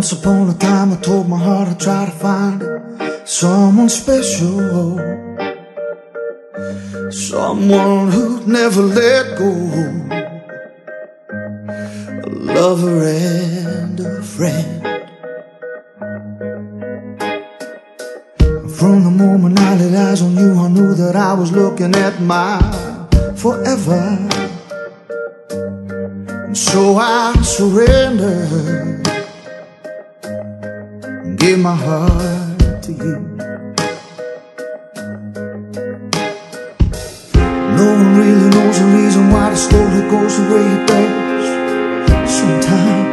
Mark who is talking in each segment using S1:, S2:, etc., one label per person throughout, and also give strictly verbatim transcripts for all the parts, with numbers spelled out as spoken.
S1: Once upon a time I told my heart I'd try to find someone special, someone who'd never let go, a lover and a friend. From the moment I laid eyes on you, I knew that I was looking at my forever. And so I surrendered and gave my heart to you. No one really knows the reason why the story goes the way it does sometimes.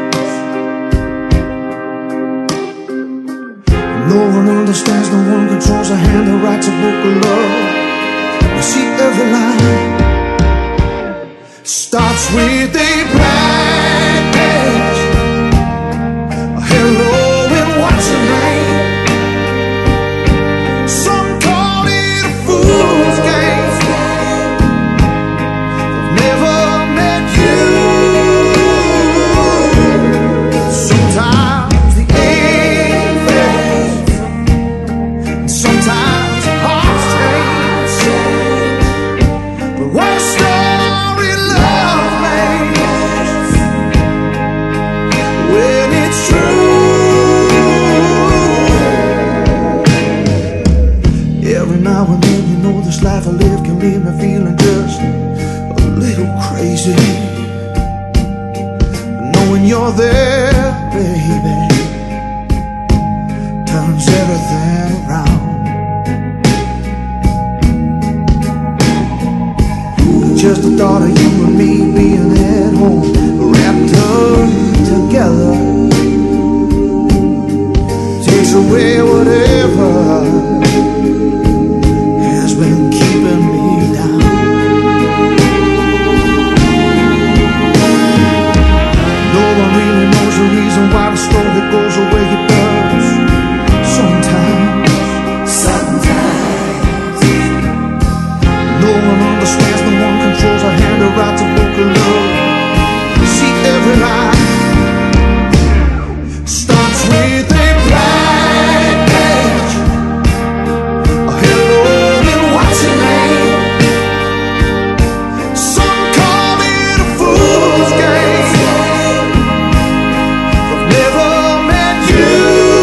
S1: No one understands, no one controls the hand that writes a book of love. You see, every line starts with a blank page, a hello and what's your name. Some call it a fool's game. I've never met you. Sometimes the ink fades, sometimes hearts change. But what a story love makes when it's true. Every now and then, you know, this life I live can leave me feeling just a little crazy. Knowing you're there, baby, turns everything around. Just the thought of you and me being at home, wrapped up together, takes away whatever has been keeping me down. No one really knows the reason why the story goes the way it does sometimes. Sometimes no one understands, no one controls a hand that writes a book of love. See, every line starts with a blank page, a hello and what's your name. Some call it a fool's game. I've never met you.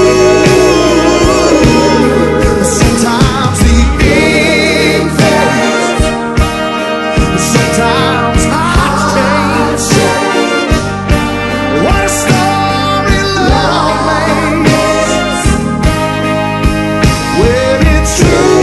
S1: Sometimes the ink fades, sometimes hearts change. What a story love makes when it's true.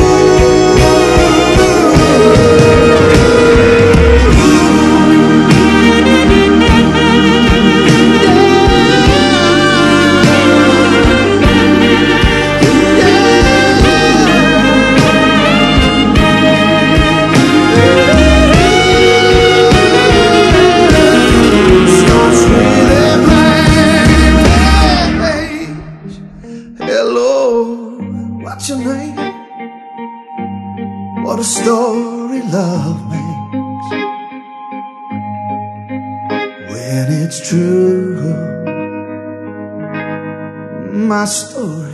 S1: Starts with a blank page. Hello, what's your name? What a story love makes when it's true. My story.